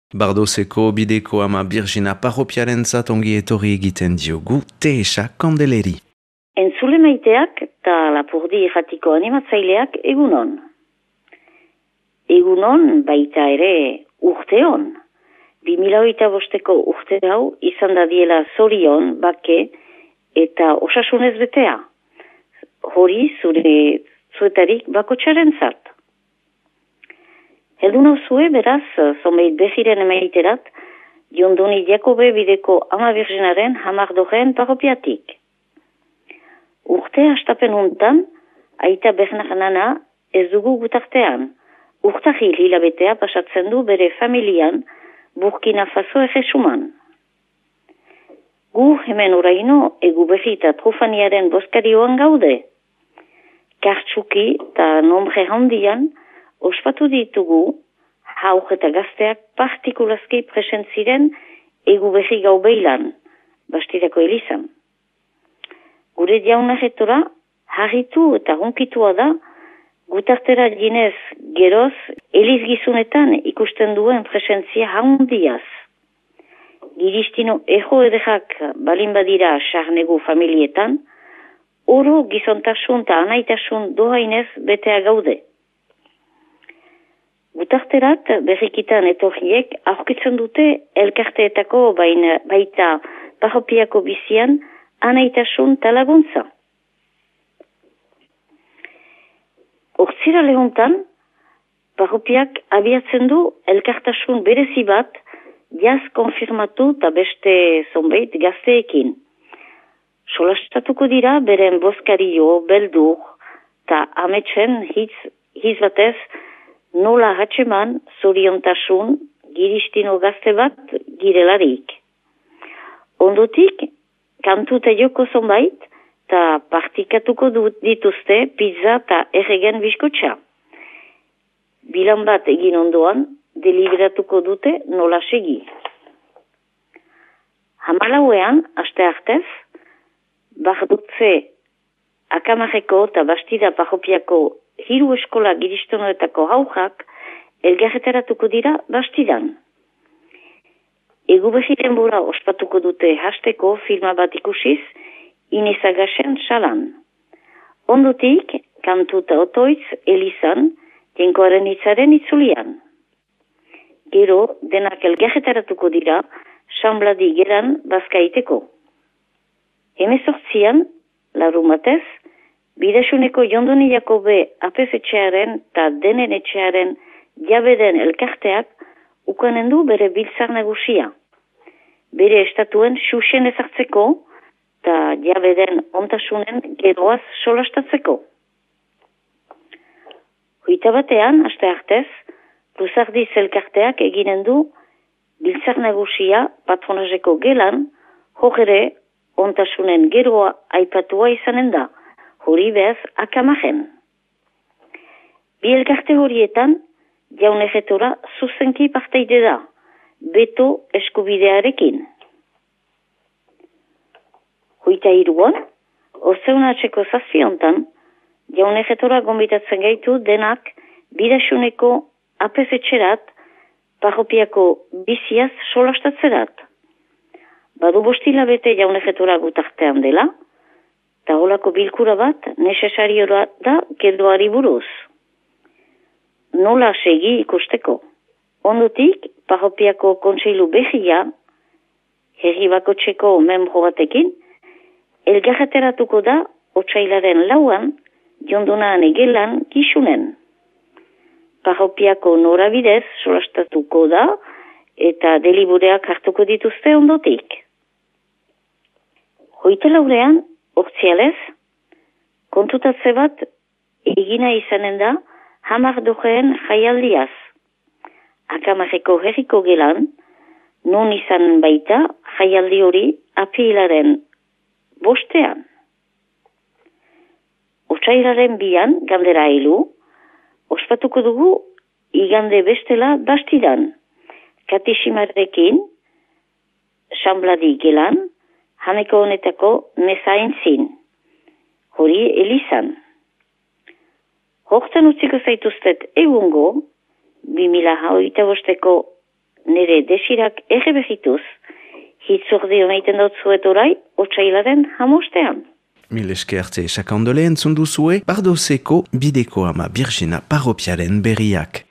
Bardoseko bideko ama Birgina parropiarentzat ongi etorri egiten diogu Teesa Kandeleri. Entzule maiteak eta Lapurdi irratiko animatzaileak egunon. Egunon baita ere urteon. 2025ko urte hau izan dadiela zorion, bake eta osasunez betea. Hori zuetarik bakotxarentzat. Heldu nauzue beraz, zonbait behiren emaiterat, Jondoni Jakobe bideko ama Birginaren hamardoren parropiatik. Urte hastapen untan, aita Bernarnana ez dugu gutartean. Urtahil hilabetea pasatzen du bere familian Burkina Faso egesuman. Gu hemen oraino egu behi eta trufaniaren boskarioan gaude. Kartsuki eta nombre handian ospatu ditugu hauk eta gazteak partikulazki presentziren egu behi gau behilan, Bastirako elizan. Gure jaunaretora harritu eta hunkitua da gutartera ginez geroz eliz gizunetan ikusten duen presentzia handiaz. Giristino ejo edekak balin badira sarnegu familietan, oro gizontasun eta anaitasun dohainez betea gaude. Gutarterat berrikitan etorriek aurkitzen dute elkarteetako baita parropiako bizian anaitasun talaguntza. Hortzira lehuntan, parropiak abiatzen du elkartasun berezi bat jaz konfirmatu eta beste zonbait gazteekin. Solastatuko dira beren bozkario, beldur eta ametsen hitz batez nola hatxeman zoriontasun giristino gazte bat girelarik. Ondotik, kantu eta joko zonbait eta partikatuko dituzte pizza eta erregen biskotxa. Bilan bat egin ondoan, deliberatuko dute nola segi. Hamalauean, aste artez, bardutze Akamareko eta Bastida parropiako hiru eskola giristonoetako haujak elgarretaratuko dira Bastidan. Egu behiren bora ospatuko dute hasteko filma bat ikusiz Inezagasen salan. Ondotik, kantu eta otoitz elizan, jenkoaren hitzaren itzulian. Gero, denak elgarretaratuko dira, sanbladi geran bazkaiteko. Hemezortzian, larumatez, Bidasuneko Jondoni Jakobe apesetxearen eta denen etxearen jabeden elkarteak ukanen du bere biltzar nagusia. Bere estatuen xuxen ezartzeko eta jabeden ontasunen geroaz solastatzeko. Hoita batean, aste artez, Luzardiz elkarteak eginen du biltzar nagusia patronazeko gelan, hogere ontasunen geroa aipatua izanen da. Hori behaz akamajen. Bi elkarte horietan, jaunegetora zuzenki parteide da, beto eskubidearekin. Hoita hiruan, Ozeunatzeko zazpiontan, jaunegetora gombitatzen gaitu denak bidasuneko apesetxerat, parropiako biziaz solastatzerat. Badu bostila bete jaunegetora gutartean dela, eta holako bilkura bat nesesario da geroari buruz. Nola segi ikusteko. Ondotik, parropiako kontseilu behia, herri bakotxeko membro batekin, elgarreteratuko da otsailaren lauan, Jondonaan egelan gisunen. Parropiako norabidez solastatuko da eta delibureak hartuko dituzte ondotik. Hoita laurean, Hortzialez, kontutatze bat egina izanen da hamardojen jaialdiaz. Akamareko herriko gelan, non izan baita jaialdi hori apiilaren bostean. Otsailaren bian, gandera hailu, ospatuko dugu igande bestela Bastidan. Katisimarekin, sanbladi gelan, haneko honetako nezaintzin. Hori elizan. Hortan utziko zaituztet egungo, 2025ko nire desirak errebegituz, hitzordi honeiten dut zuet orai, otsailaren hamostean. Mil esker arte esakandole entzun duzue, Bardozeko Bideko ama Birjina parropiaren berriak.